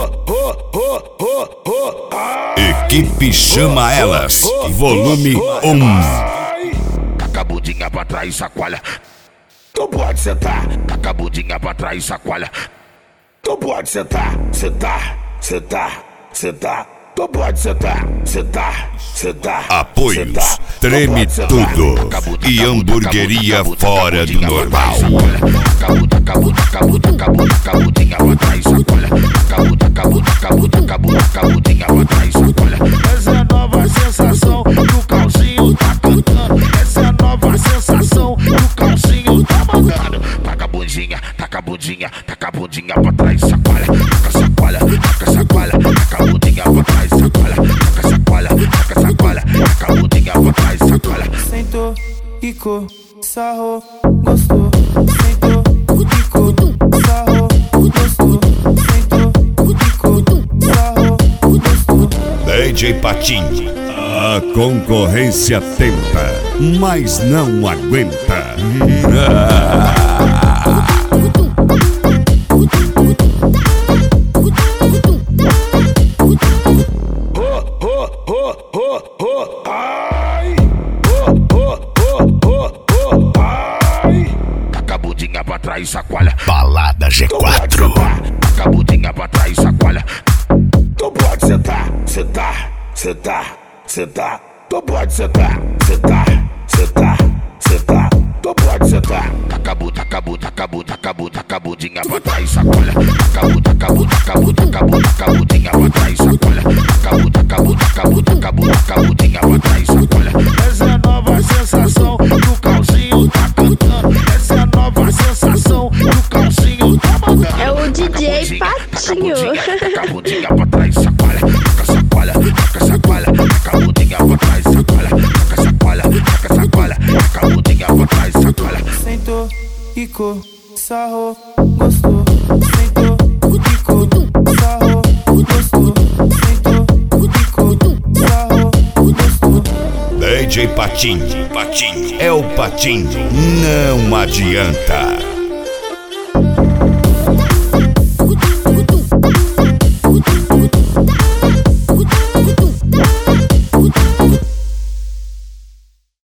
Equipe Chama Elas, volume 1. Taca a bundinha pra trás e chacoalha. Tu pode sentar. Taca a bundinha pra trás e chacoalha. Tu pode sentar, sentar, sentar, sentar. Tu pode sentar, sentar, sentar. Apoios, treme tudo e hamburgueria fora do normal. Taca a bundinha pra trás e chacoalha. Taca a bundinha pra trás e chacoalha. Essa é a nova sensação que o calcinho tá cantando. Essa é a nova sensação que o calcinho tá mandando. Taca a bundinha, taca a bundinha, taca a bundinha pra trás e chacoalha. Taca chacoalha, taca chacoalha, taca a bundinha pra trás e chacoalha. Taca chacoalha, taca chacoalha, taca a bundinha pra trás e chacoalha. Sentou, quicou, sarrou, gostou. Sentou, quicou, sarrou, gostou. Sentou, quicou, sarrou, gostou. DJ Patinho, a concorrência tenta, mas não aguenta. Taca a bundinha pra trás e chacoalha. Balada G4. Taca a bundinha pra trás e chacoalha. Tu pode sentar, sentar, sentar, sentar. Tu pode sentar, sentar, sentar, sentar. Tu pode sentar. Taca a bundinha pra trás e chacoalha. Taca a bundinha pra trás e chacoalha. Taca a bundinha pra trás e chacoalha. Essa é a nova sensação que o calcinho tá cantando. Essa é a nova sensação que o calcinho tá mandando. É o DJ Patinho. Taca a bundinha pra trás e chacoalha. Taca chacoalha, taca chacoalha, taca a bundinha pra trás e chacoalha. Taca chacoalha, taca chacoalha, taca a bundinha pra trás e chacoalha. Sentou, quicou, sarrou, gostou. Sentou, quicou, sarrou, gostou. Sentou, quicou, sarrou, gostou. DJ Patinho, é o Patinho, não adianta.